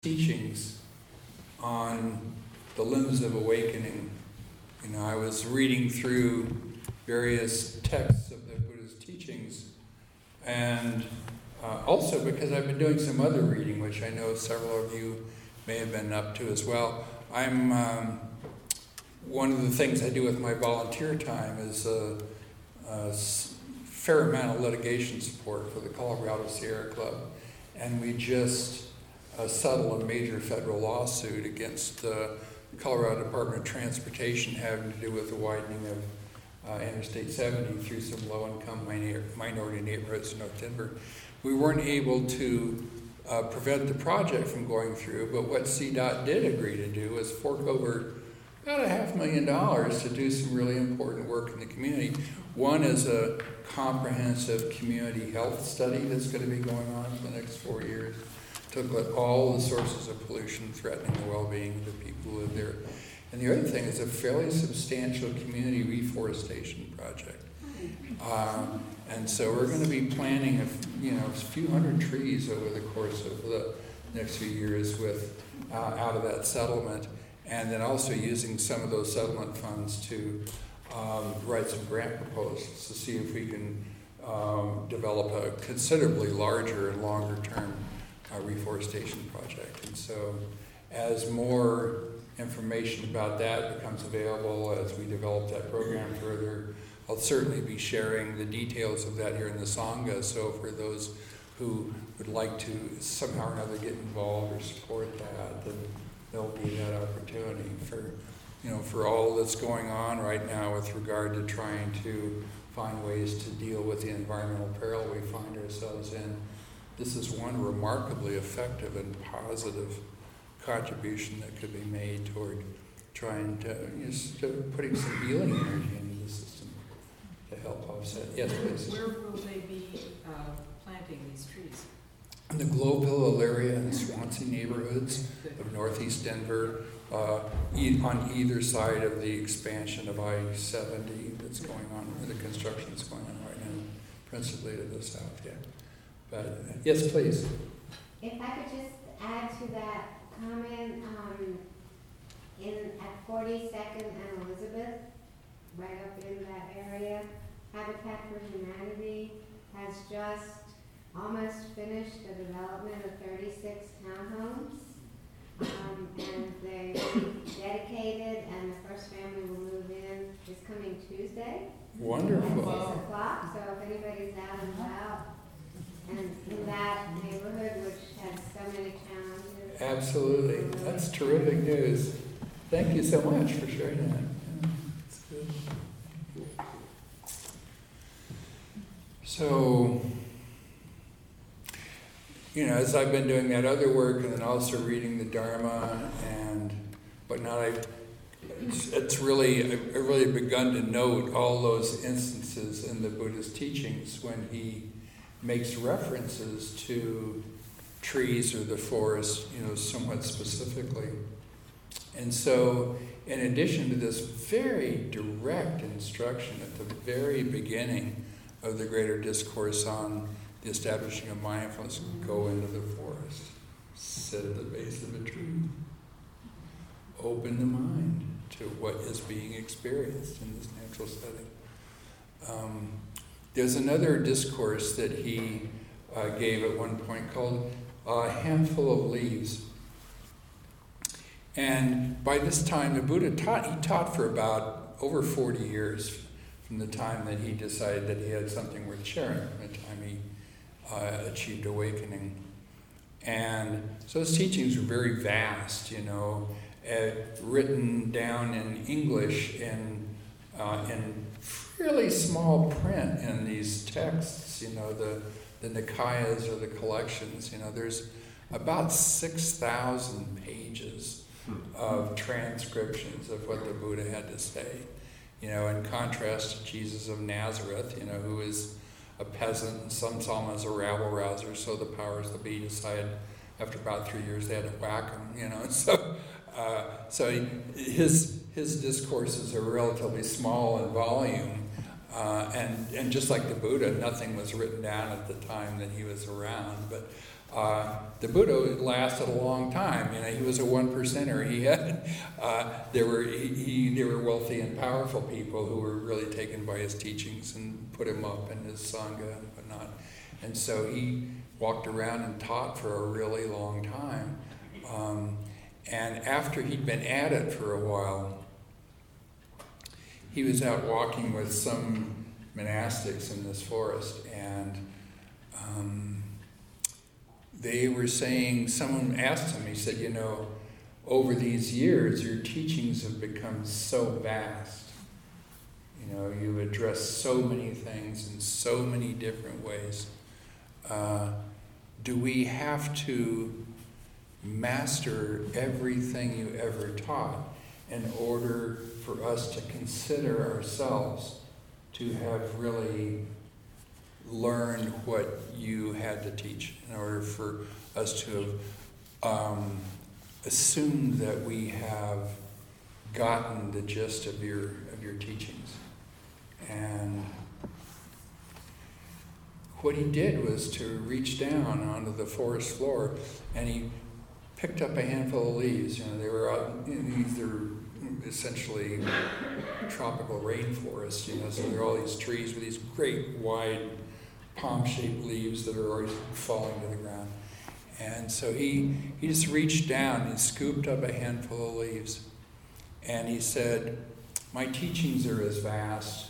teachings on the limbs of awakening. I was reading through various texts of the Buddha's teachings, and also because I've been doing some other reading, which I know several of you may have been up to as well. I'm one of the things I do with my volunteer time is a fair amount of litigation support for the Colorado Sierra Club, and we just settled a major federal lawsuit against the Colorado Department of Transportation having to do with the widening of Interstate 70 through some low-income minority neighborhoods in North Denver. We weren't able to prevent the project from going through, but what CDOT did agree to do was fork over about $500,000 to do some really important work in the community. One is a comprehensive community health study that's going to be going on for the next 4 years to look at all the sources of pollution threatening the well-being of the people who live there. And the other thing is a fairly substantial community reforestation project. And so we're going to be planting a few hundred trees over the course of the next few years with out of that settlement, and then also using some of those settlement funds to write some grant proposals to see if we can develop a considerably larger and longer term reforestation project. And so as more information about that becomes available, as we develop that program further, I'll certainly be sharing the details of that here in the Sangha. So for those who would like to somehow or another get involved or support that, then there'll be that opportunity for all that's going on right now with regard to trying to find ways to deal with the environmental peril we find ourselves in. This is one remarkably effective and positive contribution that could be made toward trying to putting some healing energy into the system to help offset. Yes, please. Where will they be planting these trees? In the Globeville area and the Swansea neighborhoods of northeast Denver, on either side of the expansion of I-70 that's going on, or the construction that's going on right now, principally to the south, yeah. But, yes, please. If I could just add to that comment, at 42nd and Elizabeth, right up in that area, Habitat for Humanity has just almost finished the development of 36 townhomes, and they dedicated, and the first family will move in this coming Tuesday. Wonderful. At 6 o'clock, so if anybody's out and about, and in that neighborhood, which has so many challenges. Absolutely. That's terrific news. Thank you so much for sharing that. Yeah, that's good. So, as I've been doing that other work and then also reading the Dharma and whatnot, I've really begun to note all those instances in the Buddha's teachings when he makes references to trees or the forest, somewhat specifically. And so, in addition to this very direct instruction at the very beginning of the greater discourse on the establishing of mindfulness, go into the forest, sit at the base of a tree, open the mind to what is being experienced in this natural setting. There's another discourse that he gave at one point called A Handful of Leaves. And by this time, the Buddha taught for about over 40 years from the time that he decided that he had something worth sharing, from the time he achieved awakening. And so his teachings were very vast, written down in English in really small print in these texts, the Nikayas or the collections. There's about 6,000 pages of transcriptions of what the Buddha had to say, in contrast to Jesus of Nazareth, who is a peasant, and some saw him as a rabble-rouser, so the powers that be decided after about 3 years they had to whack him, So his discourses are relatively small in volume, and just like the Buddha, nothing was written down at the time that he was around. But The Buddha lasted a long time. You know, he was a 1%er. He had, there were wealthy and powerful people who were really taken by his teachings and put him up in his sangha and whatnot. And so he walked around and taught for a really long time. And after he'd been at it for a while, he was out walking with some monastics in this forest, and they were saying, someone asked him, he said, you know, over these years, your teachings have become so vast. You know, you address so many things in so many different ways. Do we have to master everything you ever taught in order for us to consider ourselves to have really learned what you had to teach, in order for us to have assumed that we have gotten the gist of your teachings? And what he did was to reach down onto the forest floor, and he picked up a handful of leaves. You know, they were out, these are essentially tropical rainforest, you know, so there are all these trees with these great wide palm-shaped leaves that are always falling to the ground. And so he just reached down and scooped up a handful of leaves. And he said, my teachings are as vast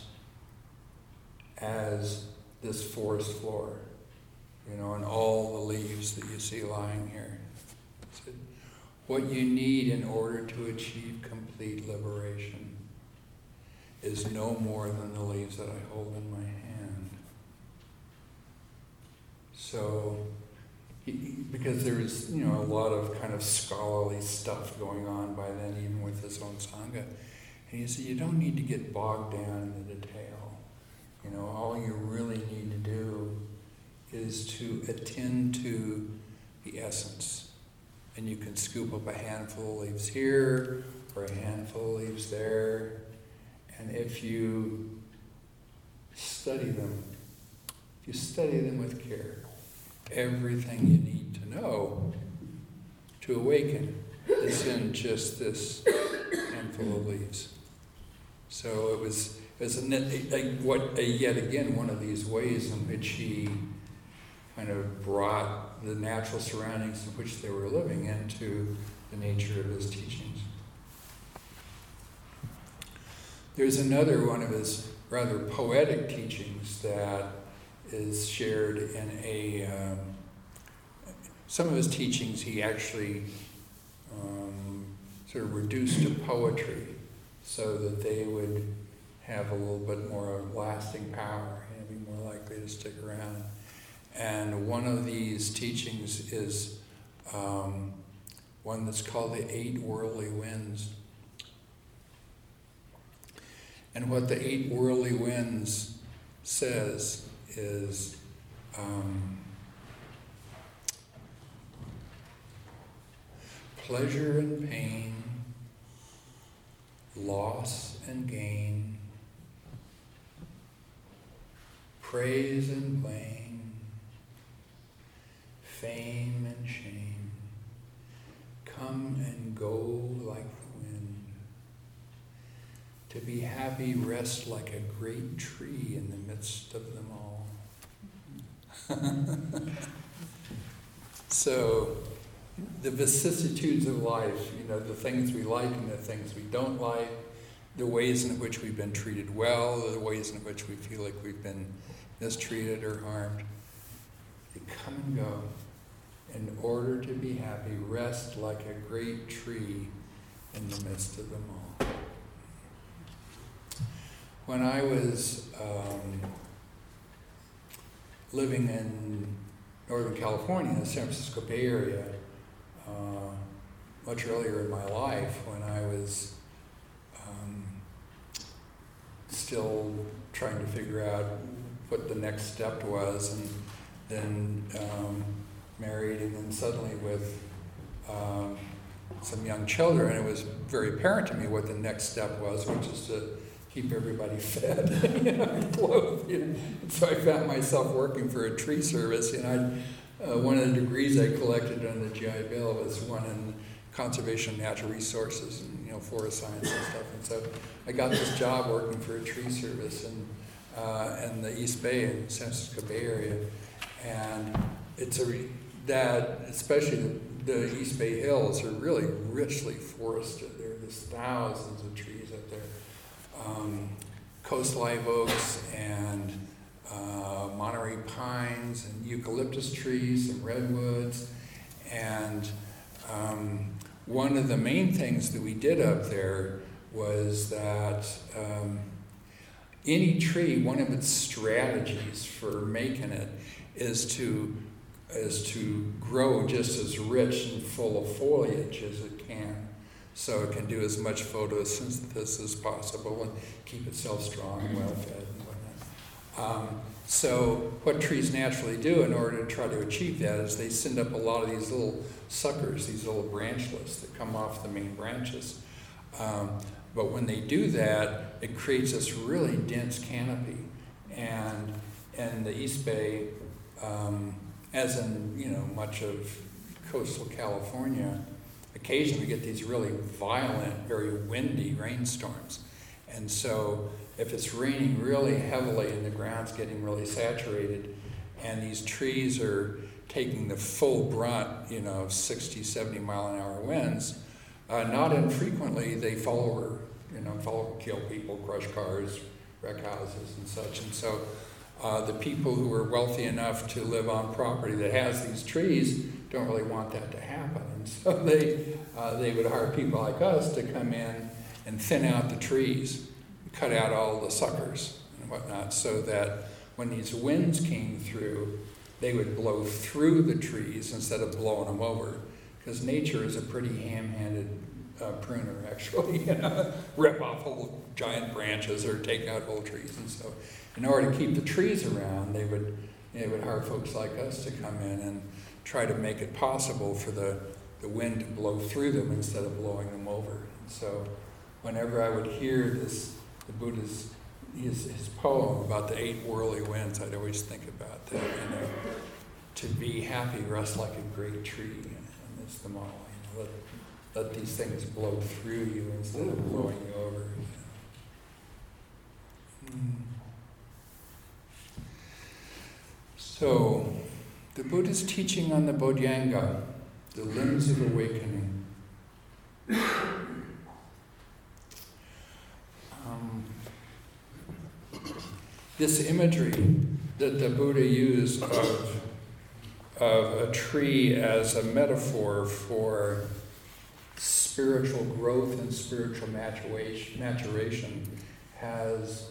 as this forest floor, you know, and all the leaves that you see lying here. He said, what you need in order to achieve complete liberation is no more than the leaves that I hold in my hand. So, because there was, you know, a lot of kind of scholarly stuff going on by then, even with his own Sangha. And he said, you don't need to get bogged down in the detail. You know, all you really need to do is to attend to the essence. And you can scoop up a handful of leaves here, or a handful of leaves there. And if you study them with care, everything you need to know to awaken is in just this handful of leaves. So it was yet again one of these ways in which he kind of brought the natural surroundings in which they were living into the nature of his teachings. There's another one of his rather poetic teachings that is shared in some of his teachings he actually sort of reduced to poetry so that they would have a little bit more lasting power and be more likely to stick around. And one of these teachings is one that's called the 8 Worldly Winds. And what the 8 Worldly Winds says is pleasure and pain, loss and gain, praise and blame, fame and shame, come and go like the wind. To be happy, rest like a great tree in the midst of them all. So, the vicissitudes of life, you know, the things we like and the things we don't like, the ways in which we've been treated well, the ways in which we feel like we've been mistreated or harmed, they come and go. In order to be happy, rest like a great tree in the midst of them all. When I was living in Northern California, in the San Francisco Bay Area, much earlier in my life, when I was still trying to figure out what the next step was, and then married, and then suddenly with some young children, it was very apparent to me what the next step was, which is to keep everybody fed, and clothed. And so I found myself working for a tree service, and one of the degrees I collected on the GI Bill was one in conservation of natural resources and forest science and stuff. And so I got this job working for a tree service in the East Bay in San Francisco Bay Area, and especially the East Bay Hills are really richly forested. There's thousands of trees up there, coast live oaks and Monterey pines and eucalyptus trees and redwoods. And one of the main things that we did up there was that any tree, one of its strategies for making it is to grow just as rich and full of foliage as it can, so it can do as much photosynthesis as possible and keep itself strong and well fed and whatnot. So what trees naturally do in order to try to achieve that is they send up a lot of these little suckers, these little branchlets that come off the main branches. But when they do that, it creates this really dense canopy. And in the East Bay, as in much of coastal California, occasionally we get these really violent, very windy rainstorms. And so if it's raining really heavily and the ground's getting really saturated and these trees are taking the full brunt, of 60, 70 mile an hour winds, not infrequently they fall over, kill people, crush cars, wreck houses and such. And so the people who are wealthy enough to live on property that has these trees don't really want that to happen. And so they would hire people like us to come in and thin out the trees, cut out all the suckers and whatnot, so that when these winds came through, they would blow through the trees instead of blowing them over. Because nature is a pretty ham-handed pruner, actually. Rip off whole giant branches or take out whole trees. And so in order to keep the trees around, they would hire folks like us to come in and try to make it possible for the wind to blow through them instead of blowing them over. And so whenever I would hear the Buddha's his poem about the 8 whirly winds, I'd always think about that. To be happy, rest like a great tree, and that's the model. Let these things blow through you instead of blowing you over. So, the Buddha's teaching on the Bodhyanga, the limbs of awakening. This imagery that the Buddha used of a tree as a metaphor for spiritual growth and spiritual maturation has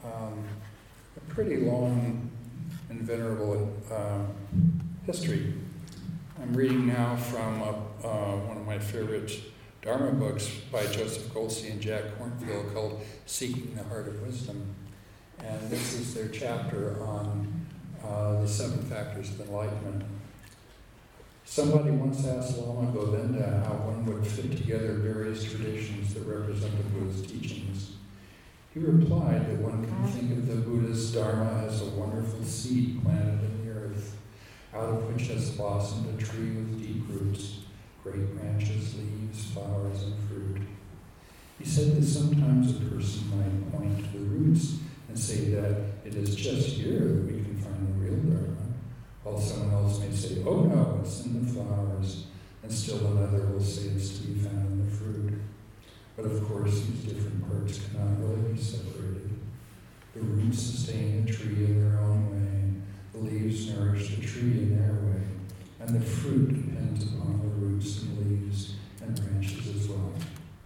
a pretty long and venerable history. I'm reading now from one of my favorite Dharma books by Joseph Goldstein and Jack Kornfield called Seeking the Heart of Wisdom. And this is their chapter on the 7 factors of enlightenment. Somebody once asked Lama Govinda how one would fit together various traditions that represent the Buddha's teachings. He replied that one can think of the Buddha's Dharma as a wonderful seed planted in the earth, out of which has blossomed a tree with deep roots, great branches, leaves, flowers, and fruit. He said that sometimes a person might point to the roots and say that it is just here that we can find the real Dharma, while someone else may say, oh no, it's in the flowers, and still another will say it's to be found in the fruit. But of course, these different parts cannot really be separated. The roots sustain the tree in their own way, the leaves nourish the tree in their way, and the fruit depends upon the roots and leaves and branches as well.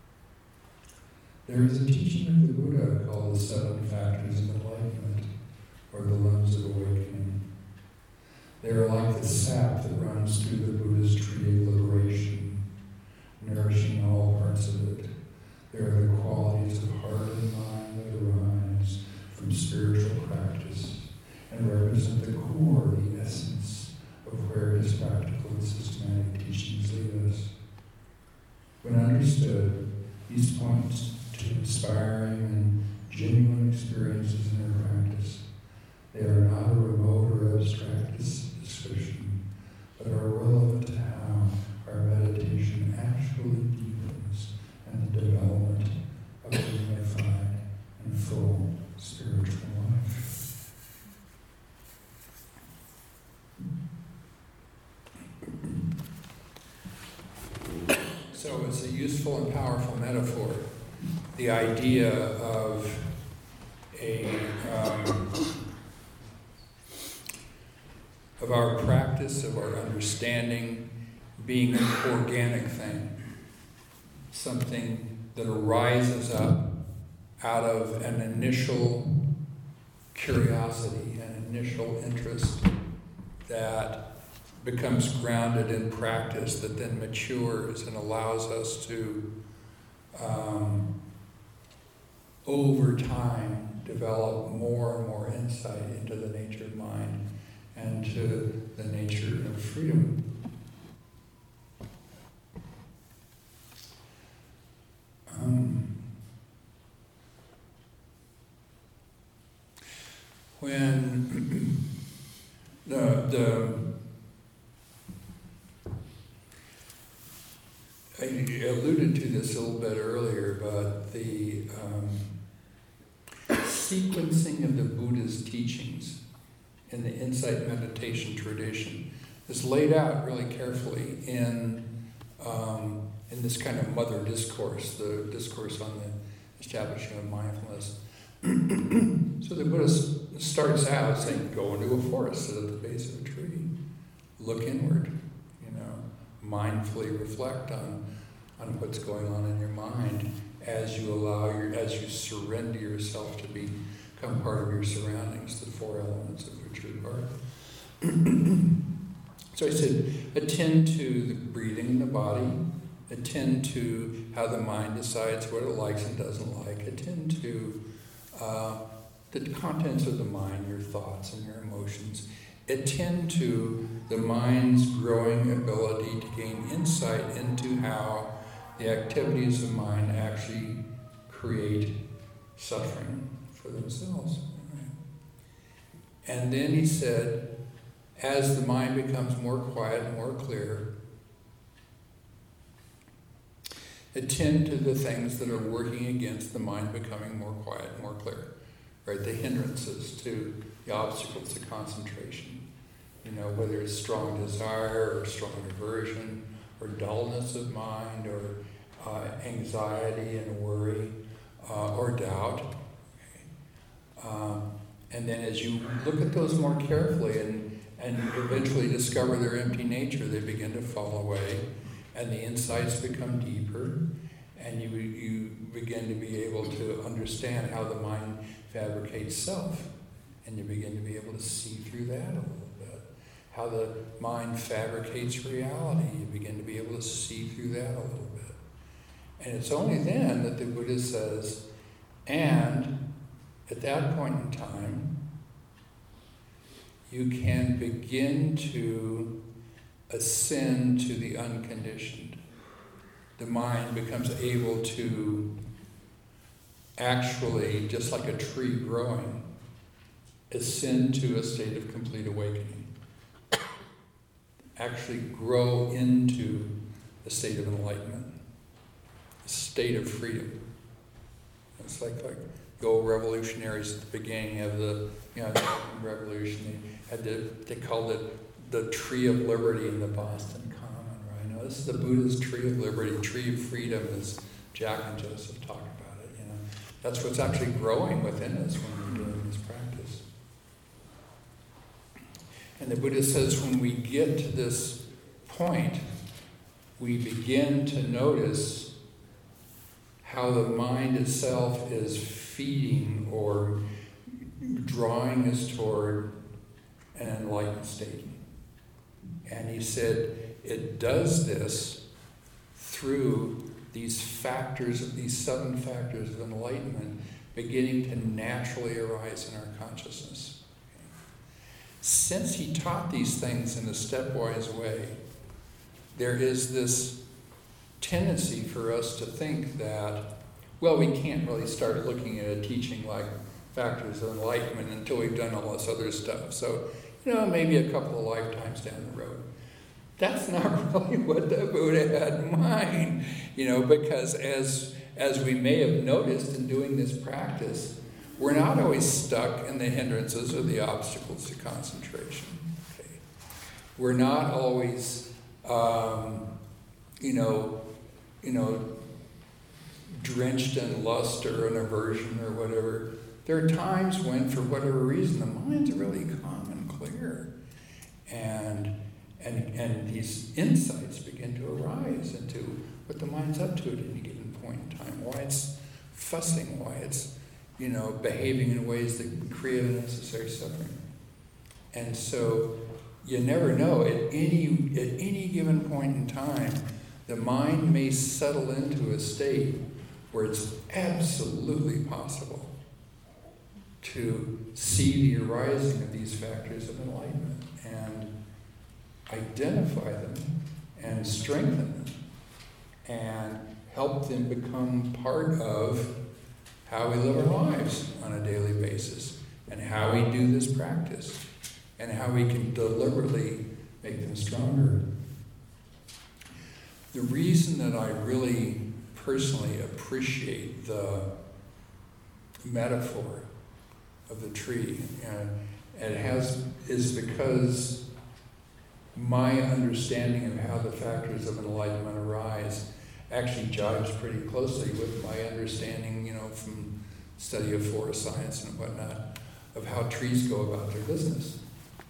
There is a teaching of the Buddha called the 7 factors of enlightenment, or the limbs of awakening. They are like the sap that runs through the Buddha's tree of liberation, nourishing all parts of it. They are the qualities of heart and mind that arise from spiritual practice and represent the core, the essence of where his practical and systematic teachings lead us. When understood, these point to inspiring and genuine experiences in their practice. They are not a remote or abstract description, but are relevant to how our meditation actually deepens and the development of a unified and full spiritual life. So it's a useful and powerful metaphor. The idea of of our practice, of our understanding, being an organic thing, something that arises up out of an initial curiosity, an initial interest that becomes grounded in practice, that then matures and allows us to, over time, develop more and more insight into the nature of mind and to the nature of freedom. When I alluded to this a little bit earlier, but the sequencing of the Buddha's teachings in the insight meditation tradition is laid out really carefully in this kind of mother discourse, the discourse on the establishing of mindfulness. So the Buddha starts out saying, go into a forest, sit at the base of a tree, look inward, mindfully reflect on what's going on in your mind as you surrender yourself to become part of your surroundings, the four elements of which you're part. So I said, attend to the breathing in the body, attend to how the mind decides what it likes and doesn't like, attend to the contents of the mind, your thoughts and your emotions, attend to the mind's growing ability to gain insight into how the activities of mind actually create suffering for themselves. And then he said, as the mind becomes more quiet and more clear, attend to the things that are working against the mind becoming more quiet and more clear. Right? The hindrances to the obstacles to concentration. Whether it's strong desire or strong aversion or dullness of mind or anxiety and worry or doubt. And then as you look at those more carefully and eventually discover their empty nature, they begin to fall away and the insights become deeper and you begin to be able to understand how the mind fabricates self, and you begin to be able to see through that a little bit. How the mind fabricates reality, you begin to be able to see through that a little bit. And it's only then that the Buddha says, and at that point in time, you can begin to ascend to the unconditioned. The mind becomes able to actually, just like a tree growing, ascend to a state of complete awakening. Actually grow into a state of enlightenment, a state of freedom. It's like the old revolutionaries at the beginning of the revolution. They called it the tree of liberty in the Boston Common, right? This is the Buddha's tree of liberty, tree of freedom, as Jack and Joseph talk about it. That's what's actually growing within us when we're doing this practice. And the Buddha says when we get to this point, we begin to notice how the mind itself is feeding or drawing us toward an enlightened state. And he said it does this through these factors, these 7 factors of enlightenment beginning to naturally arise in our consciousness. Since he taught these things in a stepwise way, there is this tendency for us to think that, well, we can't really start looking at a teaching like factors of enlightenment until we've done all this other stuff. So, maybe a couple of lifetimes down the road. that's not really what the Buddha had in mind, because as we may have noticed in doing this practice, we're not always stuck in the hindrances or the obstacles to concentration. Okay? We're not always, drenched in lust or an aversion or whatever. There are times when, for whatever reason, the mind's really calm and clear, and these insights begin to arise into what the mind's up to at any given point in time, why it's fussing, why it's behaving in ways that create unnecessary suffering. And so you never know, at any given point in time, the mind may settle into a state where it's absolutely possible to see the arising of these factors of enlightenment and identify them and strengthen them and help them become part of how we live our lives on a daily basis and how we do this practice and how we can deliberately make them stronger. The reason that I really personally appreciate the metaphor of the tree is because my understanding of how the factors of enlightenment arise actually jives pretty closely with my understanding, from study of forest science and whatnot, of how trees go about their business.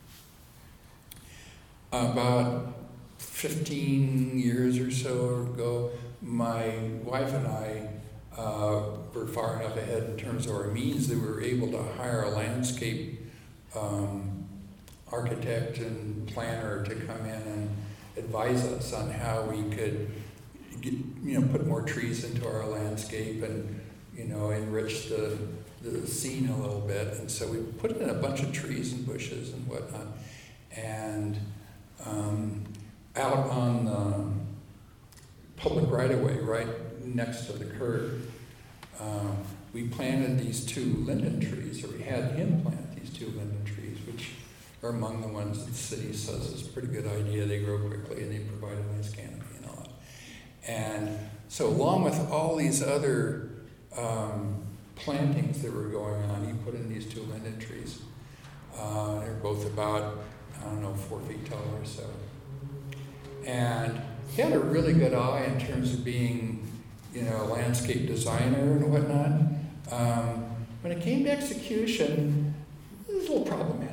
About 15 years or so ago, my wife and I were far enough ahead in terms of our means that we were able to hire a landscape architect and planner to come in and advise us on how we could put more trees into our landscape and enrich the scene a little bit. And so we put in a bunch of trees and bushes and whatnot, and out on the public right-of-way, right next to the curb, we planted these 2 linden trees, or we had him plant these 2 linden trees, which are among the ones that the city says is a pretty good idea. They grow quickly and they provide a nice canopy and all that. And so along with all these other plantings that were going on, he put in these 2 linden trees. They're both about, 4 feet tall or so. And he had a really good eye in terms of being, a landscape designer and whatnot. When it came to execution, it was a little problematic,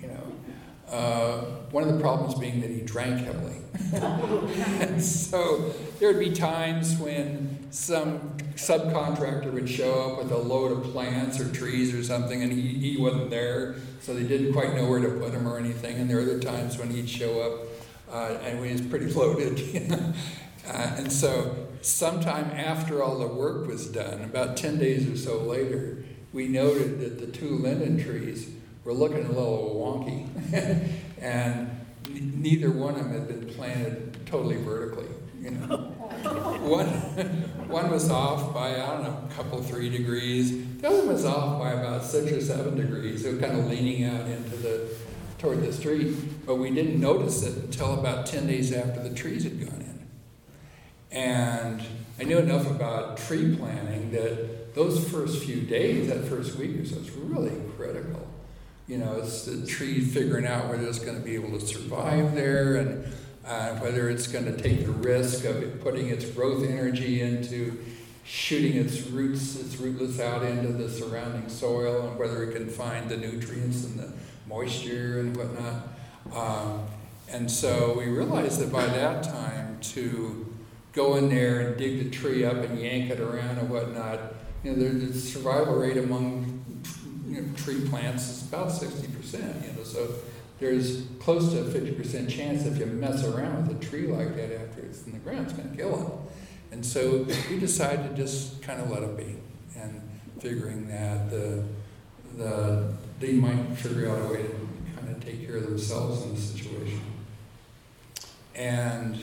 One of the problems being that he drank heavily. And so there would be times when some subcontractor would show up with a load of plants or trees or something, and he wasn't there, so they didn't quite know where to put him or anything. And there were other times when he'd show up and he was pretty loaded. And so sometime after all the work was done, about 10 days or so later, we noted that the 2 linden trees were looking a little wonky. And neither one of them had been planted totally vertically. One was off by, a couple, 3 degrees. The other was off by about 6 or 7 degrees. They were kind of leaning out toward the street. But we didn't notice it until about 10 days after the trees had gone in. And I knew enough about tree planting that those first few days, that first week or so, is really critical. It's the tree figuring out whether it's going to be able to survive there and whether it's going to take the risk of it putting its growth energy into shooting its rootlets out into the surrounding soil, and whether it can find the nutrients and the moisture and whatnot. And so we realized that by that time, to go in there and dig the tree up and yank it around and whatnot, the survival rate among tree plants is about 60%, so there's close to a 50% chance if you mess around with a tree like that after it's in the ground, it's going to kill it. And so we decided to just kind of let it be, and figuring that they might figure out a way to kind of take care of themselves in the situation. And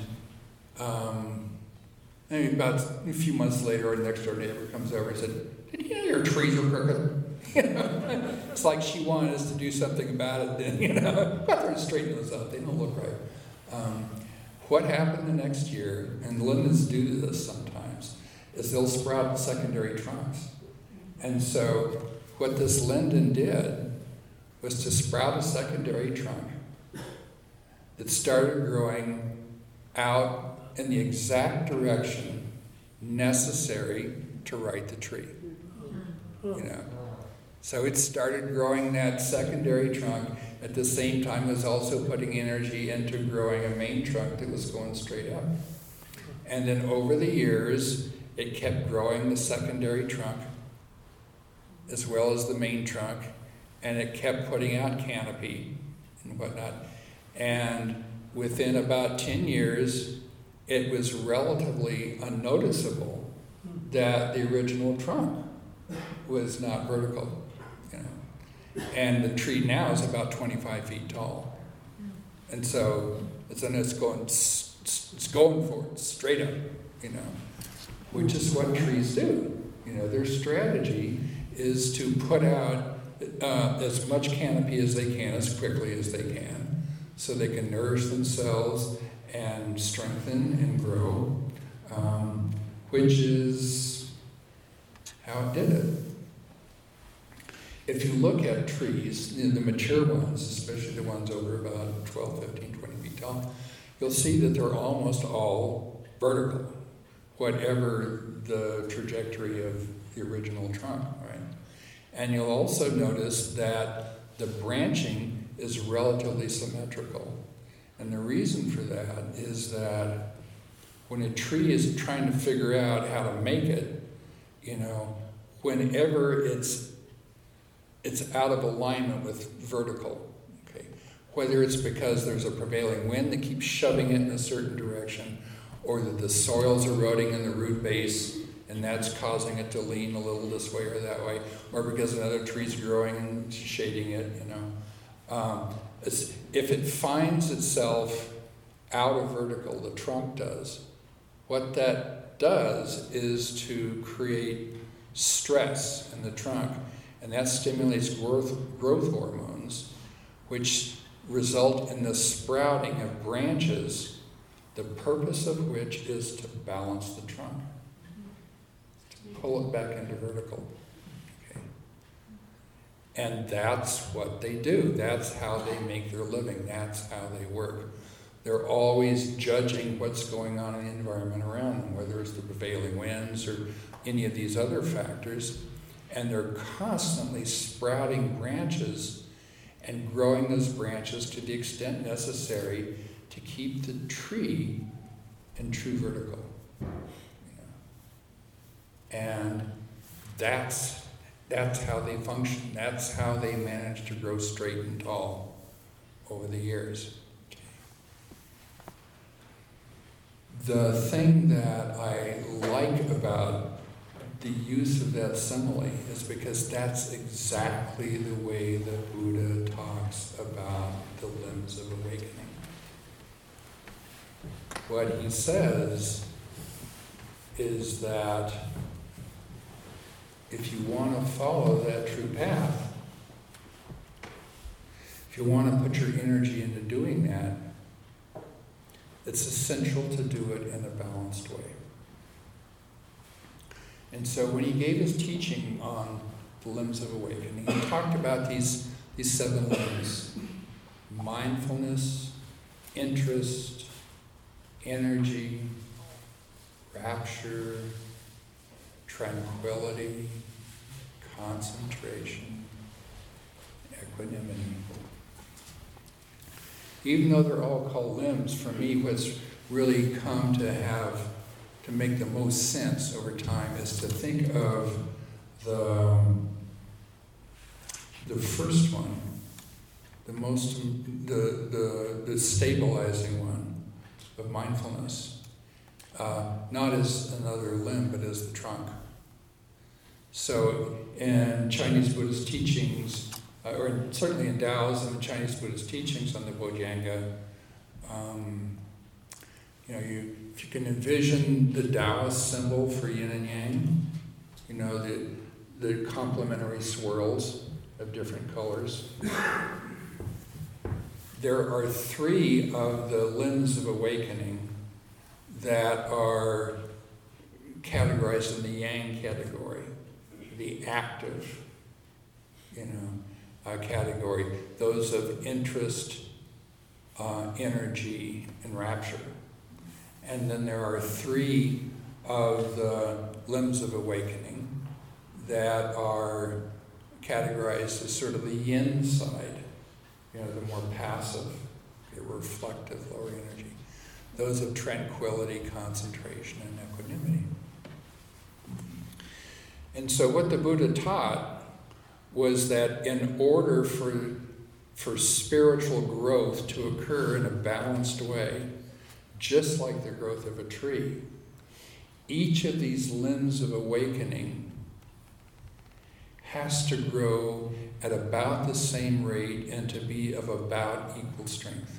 maybe about a few months later, our next door neighbor comes over and said, "Did you know your trees are crooked?" It's like she wanted us to do something about it. Then, got there and straighten those out. They don't look right. What happened the next year, and lindens do this sometimes, is they'll sprout secondary trunks. And so what this linden did was to sprout a secondary trunk that started growing out in the exact direction necessary to right the tree. You know, so it started growing that secondary trunk at the same time as also putting energy into growing a main trunk that was going straight up. And then over the years, it kept growing the secondary trunk as well as the main trunk, and it kept putting out canopy and whatnot. And within about 10 years, it was relatively unnoticeable that the original trunk was not vertical, you know. And the tree now is about 25 feet tall. And so it's going for it, straight up, you know, which is what trees do. You know, their strategy is to put out as much canopy as they can, as quickly as they can, so they can nourish themselves and strengthen and grow, which is how it did it. If you look at trees, the mature ones, especially the ones over about 12, 15, 20 feet tall, you'll see that they're almost all vertical, whatever the trajectory of the original trunk, right? And you'll also notice that the branching is relatively symmetrical. And the reason for that is that when a tree is trying to figure out how to make it, you know, whenever it's out of alignment with vertical, okay? Whether it's because there's a prevailing wind that keeps shoving it in a certain direction, or that the soil's eroding in the root base, and that's causing it to lean a little this way or that way, or because another tree's growing and shading it, you know. If it finds itself out of vertical, the trunk does, what that does is to create stress in the trunk, and that stimulates growth hormones, which result in the sprouting of branches, the purpose of which is to balance the trunk, to pull it back into vertical. Okay. And that's what they do. That's how they make their living. That's how they work. They're always judging what's going on in the environment around them, whether it's the prevailing winds or any of these other factors, and they're constantly sprouting branches and growing those branches to the extent necessary to keep the tree in true vertical. And that's how they function. That's how they manage to grow straight and tall over the years. The thing that I like about the use of that simile is because that's exactly the way the Buddha talks about the limbs of awakening. What he says is that if you want to follow that true path, if you want to put your energy into doing that, it's essential to do it in a balanced way. And so when he gave his teaching on the limbs of awakening, he talked about these 7 limbs: mindfulness, interest, energy, rapture, tranquility, concentration, equanimity. Even though they're all called limbs, for me what's really come to make the most sense over time is to think of the first one, the stabilizing one of mindfulness, not as another limb, but as the trunk. So in Chinese Buddhist teachings, or certainly in Taoism and Chinese Buddhist teachings on the Bojjhanga, if you can envision the Taoist symbol for yin and yang, the complementary swirls of different colors, there are 3 of the limbs of awakening that are categorized in the yang category, the active, category, those of interest, energy, and rapture. And then there are 3 of the limbs of awakening that are categorized as sort of the yin side, the more passive, reflective, lower energy. Those of tranquility, concentration, and equanimity. And so what the Buddha taught was that in order for spiritual growth to occur in a balanced way, just like the growth of a tree, each of these limbs of awakening has to grow at about the same rate and to be of about equal strength.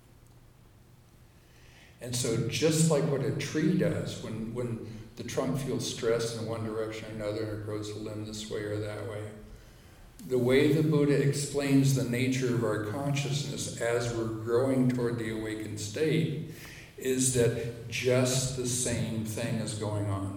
And so just like what a tree does, when the trunk feels stressed in one direction or another, and it grows a limb this way or that way, the way the Buddha explains the nature of our consciousness as we're growing toward the awakened state is that just the same thing is going on.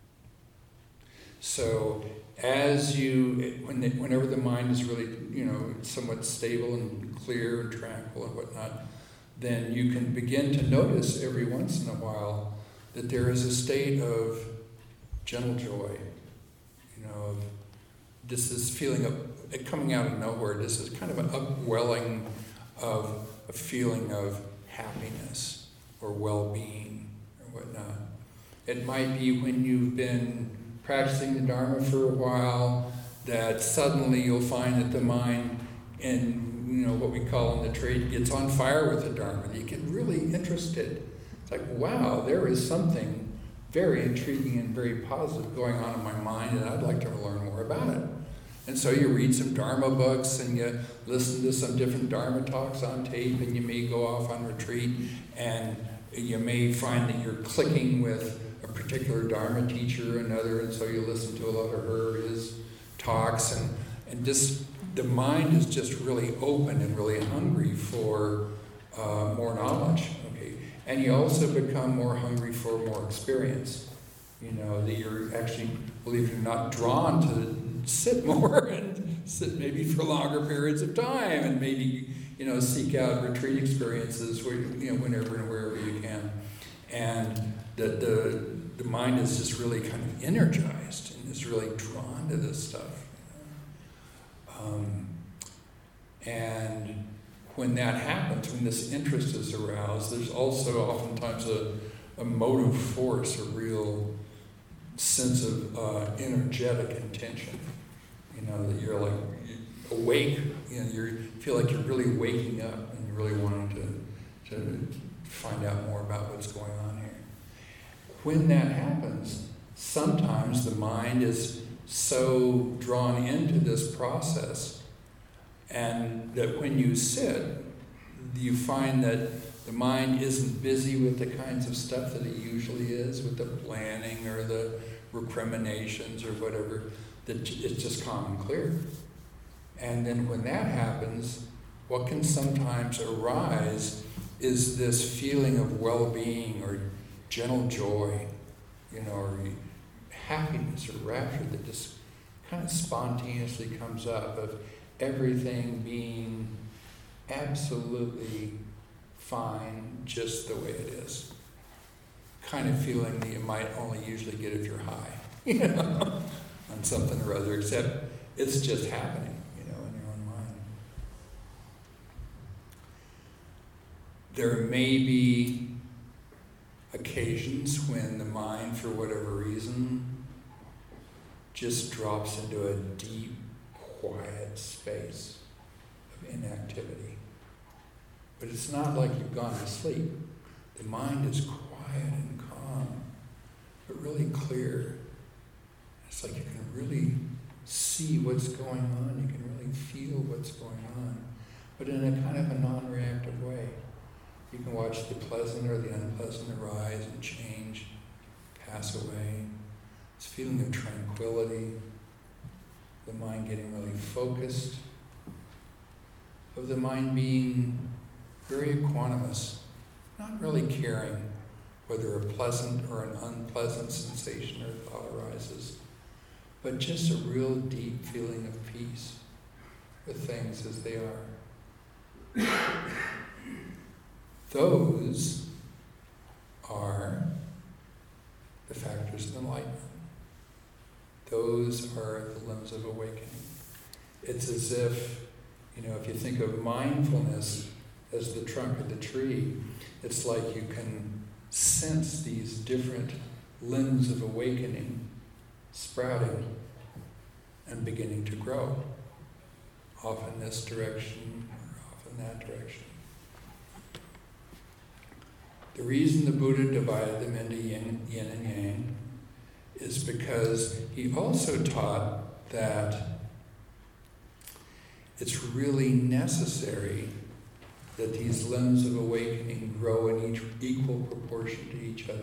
So whenever the mind is really, somewhat stable and clear and tranquil and whatnot, then you can begin to notice every once in a while that there is a state of gentle joy, of this is feeling of coming out of nowhere. This is kind of an upwelling of a feeling of happiness or well-being or whatnot. It might be when you've been practicing the Dharma for a while that suddenly you'll find that the mind, and what we call in the trade, gets on fire with the Dharma. You get really interested. It's like, wow, there is something very intriguing and very positive going on in my mind, and I'd like to learn more about it. And so you read some Dharma books, and you listen to some different Dharma talks on tape, and you may go off on retreat, and you may find that you're clicking with a particular Dharma teacher or another, and so you listen to a lot of his talks, and just the mind is just really open and really hungry for more knowledge. Okay, and you also become more hungry for more experience. That you're actually, believe it or not, drawn to sit more and sit maybe for longer periods of time, and maybe seek out retreat experiences where whenever and wherever you can, and that the mind is just really kind of energized and is really drawn to this stuff. And when that happens, when this interest is aroused, there's also oftentimes a motive force, a real sense of energetic intention. That you're like awake. You feel like you're really waking up and you're really wanting to find out more about what's going on here. When that happens, sometimes the mind is so drawn into this process, and that when you sit, you find that the mind isn't busy with the kinds of stuff that it usually is, with the planning or the recriminations or whatever, that it's just calm and clear. And then when that happens, what can sometimes arise is this feeling of well-being or gentle joy, or happiness or rapture that just kind of spontaneously comes up, of everything being absolutely fine just the way it is. Kind of feeling that you might only usually get if you're high, on something or other, except it's just happening, in your own mind. There may be occasions when the mind, for whatever reason, just drops into a deep, quiet space of inactivity. But it's not like you've gone to sleep. The mind is quiet and calm, but really clear. It's like you can really see what's going on. You can really feel what's going on, but in a kind of a non-reactive way. You can watch the pleasant or the unpleasant arise and change, pass away. This feeling of tranquility, the mind getting really focused, of the mind being very equanimous, not really caring whether a pleasant or an unpleasant sensation or thought arises, but just a real deep feeling of peace with things as they are. Those are the factors of enlightenment. Those are the limbs of awakening. It's as if, if you think of mindfulness as the trunk of the tree, it's like you can sense these different limbs of awakening sprouting and beginning to grow, often this direction or often that direction. The reason the Buddha divided them into yin and yang is because he also taught that it's really necessary that these limbs of awakening grow in equal proportion to each other.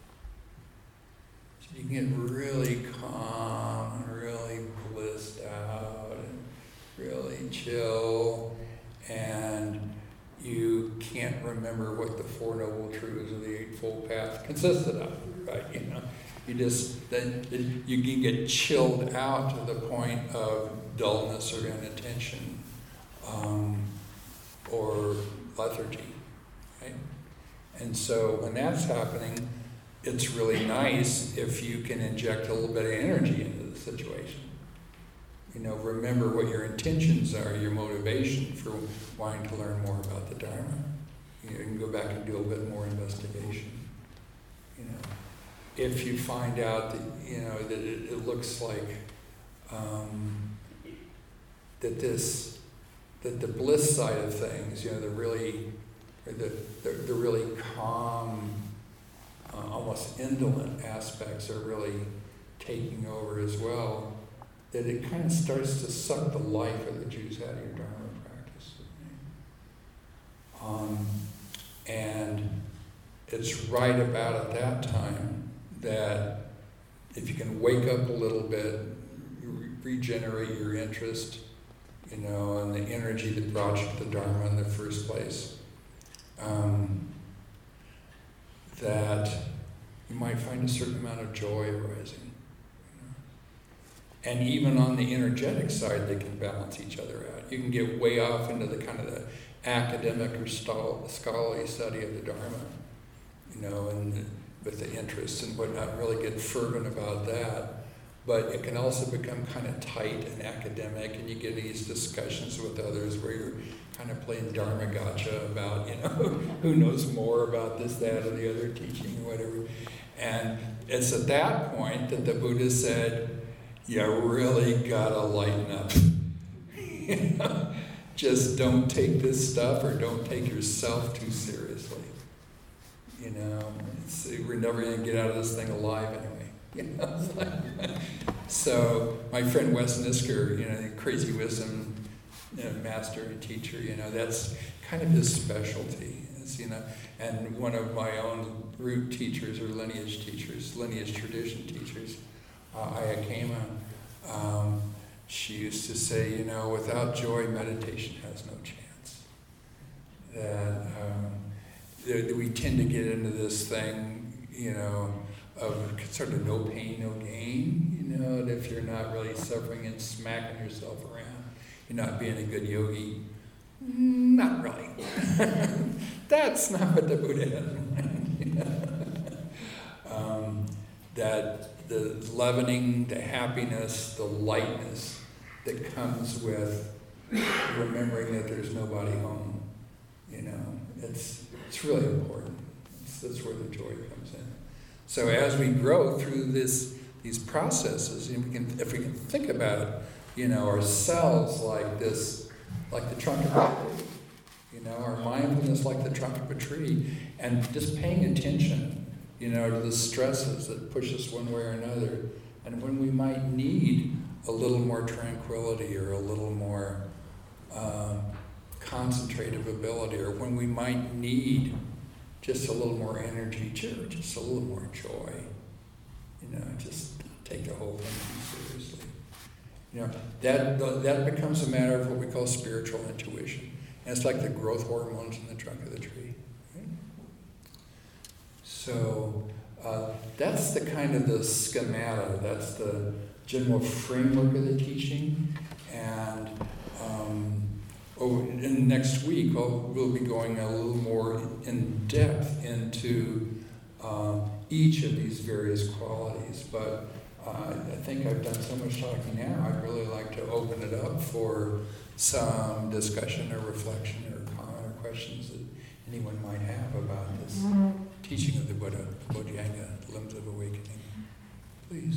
So you can get really calm and really blissed out and really chill, and you can't remember what the Four Noble Truths of the Eightfold Path consisted of, right? Then you can get chilled out to the point of dullness or inattention, or lethargy, right? And so when that's happening, it's really nice if you can inject a little bit of energy into the situation. Remember what your intentions are, your motivation for wanting to learn more about the Dharma. You can go back and do a bit more investigation. If you find out that, that it looks like that the bliss side of things, the really calm, almost indolent aspects are really taking over as well, that it kind of starts to suck the life of the juice out of your Dharma practice. And it's right about at that time that if you can wake up a little bit, regenerate your interest, and the energy that brought you to the Dharma in the first place, that you might find a certain amount of joy arising. And even on the energetic side, they can balance each other out. You can get way off into the kind of the academic or scholarly study of the Dharma, and with the interests and whatnot, really get fervent about that. But it can also become kind of tight and academic, and you get these discussions with others where you're kind of playing Dharma gotcha about, who knows more about this, that, or the other teaching or whatever. And it's at that point that the Buddha said, you really gotta lighten up. Just don't take this stuff, or don't take yourself too seriously. We're never gonna get out of this thing alive anyway. So my friend Wes Nisker, Crazy Wisdom master and teacher, that's kind of his specialty. And one of my own root teachers or lineage tradition teachers, Aya Kema, she used to say, without joy, meditation has no chance. That we tend to get into this thing, of sort of no pain, no gain, and if you're not really suffering and smacking yourself around, you're not being a good yogi. Not really. That's not what the Buddha had in mind. That the leavening, the happiness, the lightness that comes with remembering that there's nobody home, it's really important. That's where the joy comes in. So as we grow through these processes, if we can think about it, ourselves like this, like the trunk of a tree, our mindfulness like the trunk of a tree, and just paying attention, to the stresses that push us one way or another, and when we might need a little more tranquility or a little more concentrative ability, or when we might need just a little more energy, just a little more joy. Just take the whole thing too seriously. That becomes a matter of what we call spiritual intuition. And it's like the growth hormones in the trunk of the tree. Right? So that's the kind of the schemata, that's the general framework of the teaching. And in next week, we'll be going a little more in depth into each of these various qualities. But I think I've done so much talking now, I'd really like to open it up for some discussion or reflection or comment or questions that anyone might have about this teaching of the Buddha, the Bojjhanga, limbs of awakening. Please.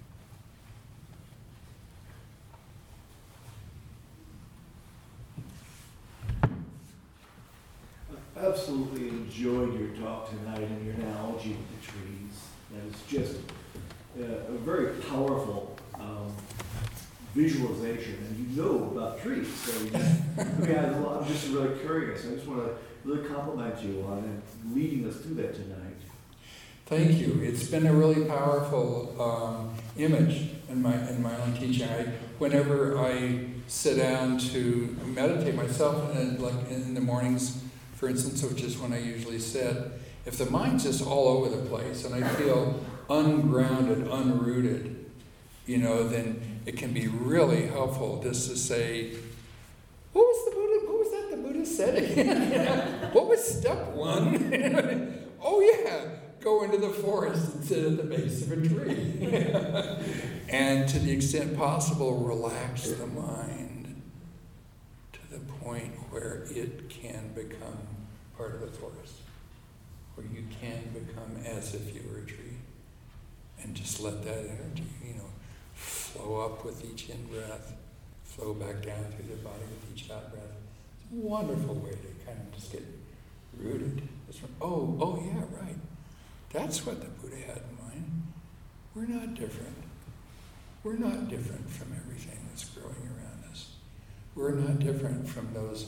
I absolutely enjoyed your talk tonight and your analogy with the trees. That was just a very powerful visualization, and you know about trees. So I'm just really curious. I just want to really compliment you on leading us through that tonight. Thank you. It's been a really powerful image in my own teaching. Whenever I sit down to meditate myself, like in the mornings, for instance, which is when I usually sit, if the mind's just all over the place and I feel ungrounded, unrooted, then it can be really helpful just to say, what was that the Buddha said again? What was step one? Oh yeah, go into the forest and sit at the base of a tree. And to the extent possible, relax the mind to the point where it can become part of the forest, where you can become as if you were a tree. And just let that energy, flow up with each in-breath, flow back down through the body with each out-breath. It's a wonderful way to kind of just get rooted. Oh yeah, right. That's what the Buddha had in mind. We're not different. We're not different from everything that's growing around us. We're not different from those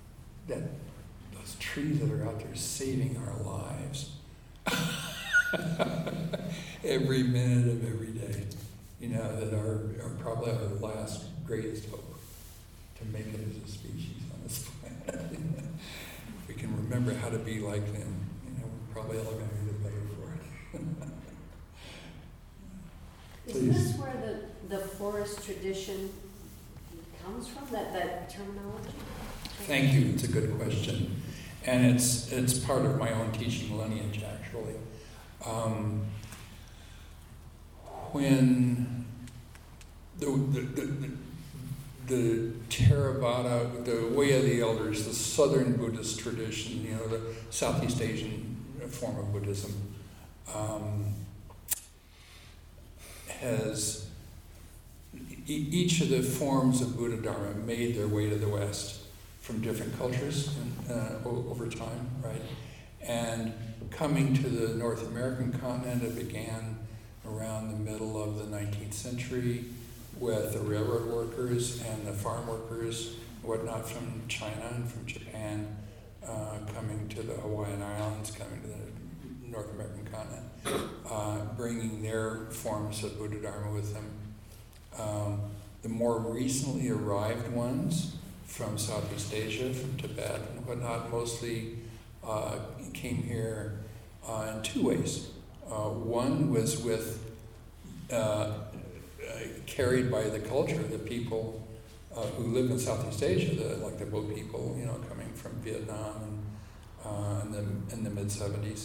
trees that are out there saving our lives. Every minute of every day, that are probably our last greatest hope to make it as a species on this planet. If we can remember how to be like them, we're probably all going to be the better for it. Is this where the forest tradition comes from, that terminology? Thank you. It's a good question. And it's part of my own teaching lineage, actually. When the Theravada, the Way of the Elders, the Southern Buddhist tradition, the Southeast Asian form of Buddhism, has each of the forms of Buddha Dharma made their way to the West from different cultures over time, right? And coming to the North American continent, it began around the middle of the 19th century with the railroad workers and the farm workers, whatnot, from China and from Japan, coming to the Hawaiian Islands, coming to the North American continent, bringing their forms of Buddha Dharma with them. The more recently arrived ones from Southeast Asia, from Tibet and whatnot, mostly came here in two ways. One was carried by the culture, the people who live in Southeast Asia, like the Bo people, coming from Vietnam in the mid-70s.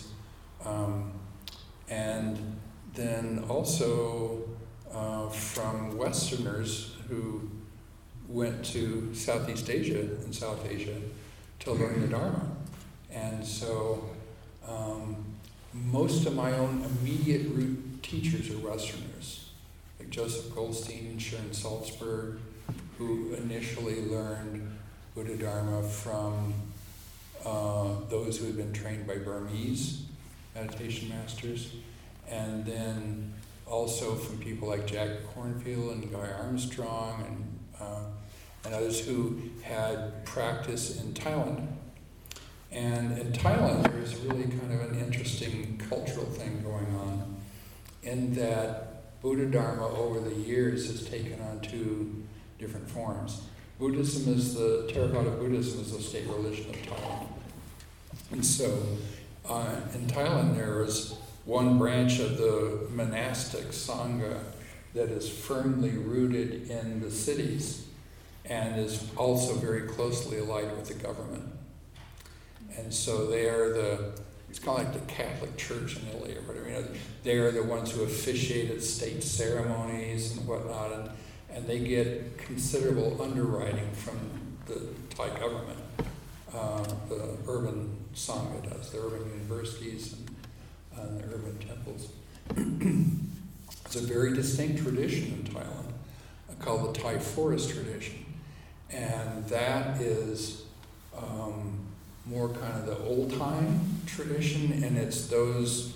And then also from Westerners who went to Southeast Asia and South Asia to learn the Dharma. And so most of my own immediate root teachers are Westerners, like Joseph Goldstein and Sharon Salzberg, who initially learned Buddha Dharma from those who had been trained by Burmese meditation masters, and then also from people like Jack Kornfield and Guy Armstrong and others who had practice in Thailand. And in Thailand, there's really kind of an interesting cultural thing going on in that Buddha Dharma over the years has taken on two different forms. Theravada Buddhism is the state religion of Thailand. And so in Thailand there is one branch of the monastic Sangha that is firmly rooted in the cities and is also very closely allied with the government. And so they are it's kind of like the Catholic Church in Italy or whatever. They are the ones who officiate at state ceremonies and whatnot, and they get considerable underwriting from the Thai government. The urban Sangha does, the urban universities and the urban temples. It's a very distinct tradition in Thailand called the Thai forest tradition. And that is more kind of the old-time tradition, and it's those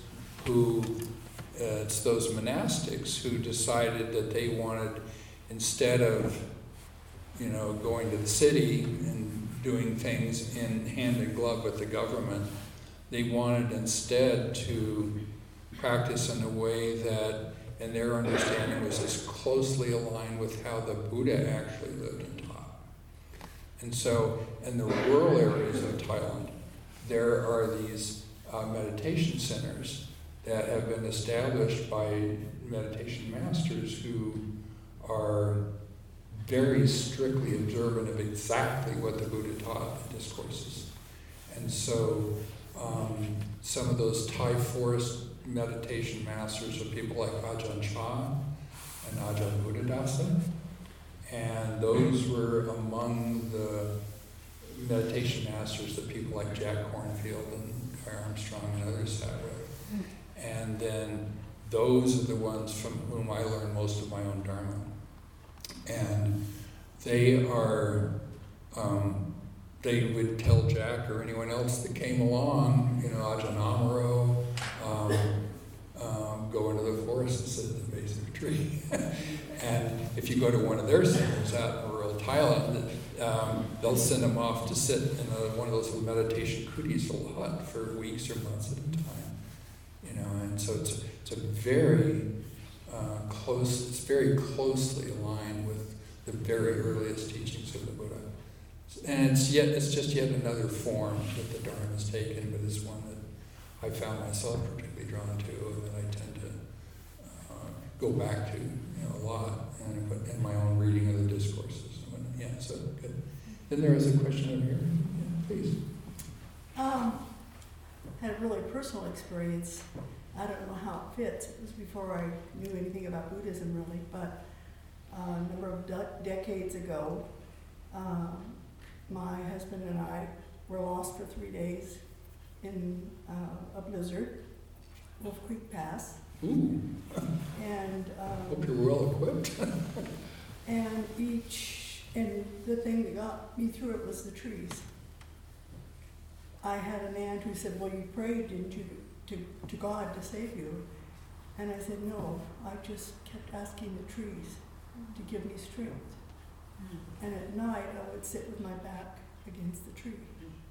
monastics who decided that they wanted, instead of, going to the city and doing things in hand in glove with the government, they wanted instead to practice in a way that, in their understanding, was as closely aligned with how the Buddha actually lived and taught. And so, in the rural areas of Thailand, there are these meditation centers that have been established by meditation masters who are very strictly observant of exactly what the Buddha taught in discourses. And so, some of those Thai forest meditation masters are people like Ajahn Chah and Ajahn Buddhadasa. And those were among the meditation masters that people like Jack Kornfield and Guy Armstrong and others sat with. And then those are the ones from whom I learned most of my own Dharma. And they are, they would tell Jack or anyone else that came along, Ajahn Amaro, go into the forest and sit at the base of a tree. And if you go to one of their centers out in rural Thailand, they'll send them off to sit in one of those little meditation kutis or hut for weeks or months at a time. And so it's a very it's very closely aligned with the very earliest teachings of the Buddha. And it's just yet another form that the Dharma has taken, but it's one that I found myself particularly drawn to, and that I tend to go back to a lot in my own reading of the discourses. Yeah, so good. Then there was a question over here. Yeah, please. Had a really personal experience. I don't know how it fits. It was before I knew anything about Buddhism really, but a number of decades ago, my husband and I were lost for 3 days in a blizzard, Wolf Creek Pass. Ooh. And hope you're well equipped. and the thing that got me through it was the trees. I had an aunt who said, "Well, you prayed, didn't you, to God to save you?" And I said, "No, I just kept asking the trees to give me strength." And at night, I would sit with my back against the tree.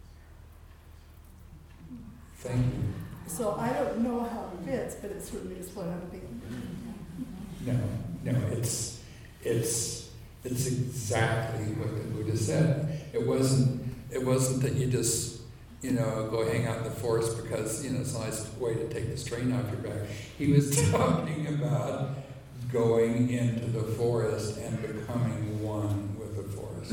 Thank you. So I don't know how it fits, but it certainly is what I'm thinking. No, it's exactly what the Buddha said. It wasn't that you just go hang out in the forest because it's a nice way to take the strain off your back. He was talking about going into the forest and becoming one with the forest.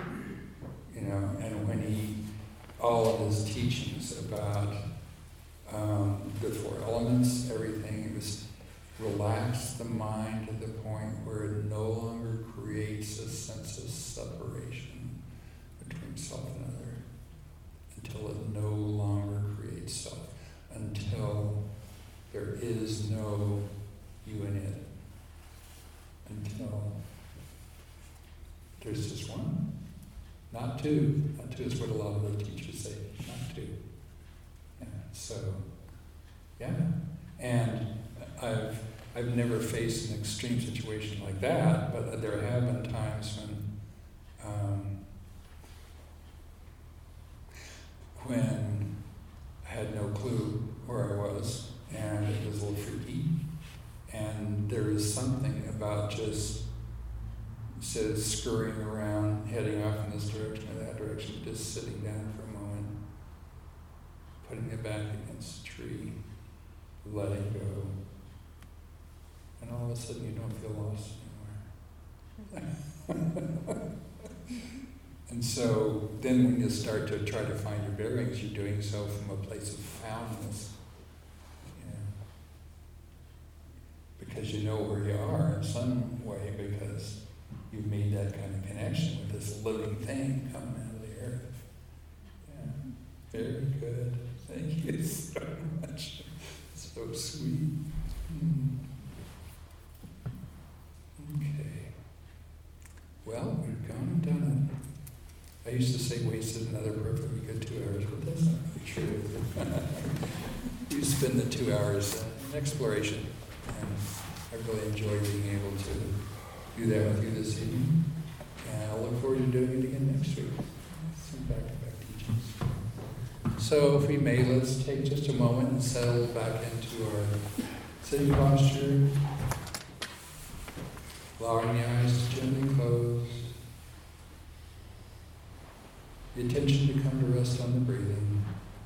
And when all of his teachings about the four elements, everything, it was relax the mind to the point where it no longer creates a sense of separation between self and other, until it no longer creates self, until there is no you and it, until there's just one, not two. Not two is what a lot of the teachers say, not two. Yeah, so, yeah, and I've never faced an extreme situation like that, but there have been times when I had no clue where I was, and it was a little freaky, and there is something about just, instead of scurrying around, heading off in this direction or that direction, just sitting down for a moment, putting it back against the tree, letting go. And all of a sudden you don't feel lost anymore. And so then when you start to try to find your bearings, you're doing so from a place of foundness. You know, because you know where you are in some way, because you've made that kind of connection with this living thing coming out of the earth. Yeah, very good. Thank you so much. So sweet. Okay. Well, we've gone and done it. I used to say wasted another perfectly good 2 hours, but that's not really true. We spend the 2 hours in exploration, and I really enjoy being able to do that with you this evening. And I'll look forward to doing it again next week. Some back-to-back teachings. So if we may, let's take just a moment and settle back into our sitting posture, allowing the eyes to gently close. The attention to come to rest on the breathing.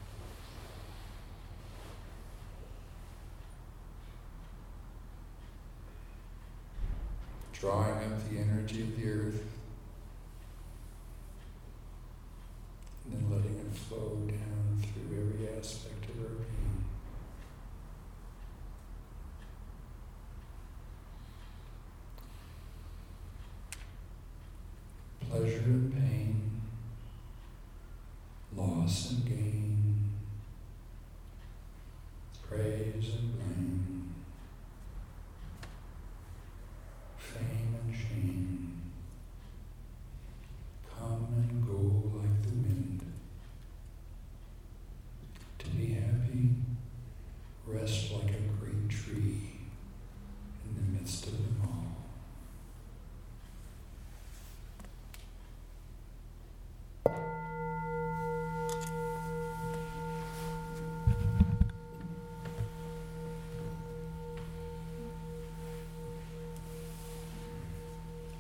Drawing up the energy of the earth, and then letting it flow down through every aspect of our being. Pleasure and pain, loss and gain, praise and blame, fame and shame, come and go like the wind. To be happy, rest like a great tree in the midst of them all.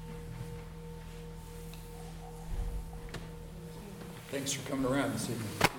Thanks for coming around this evening.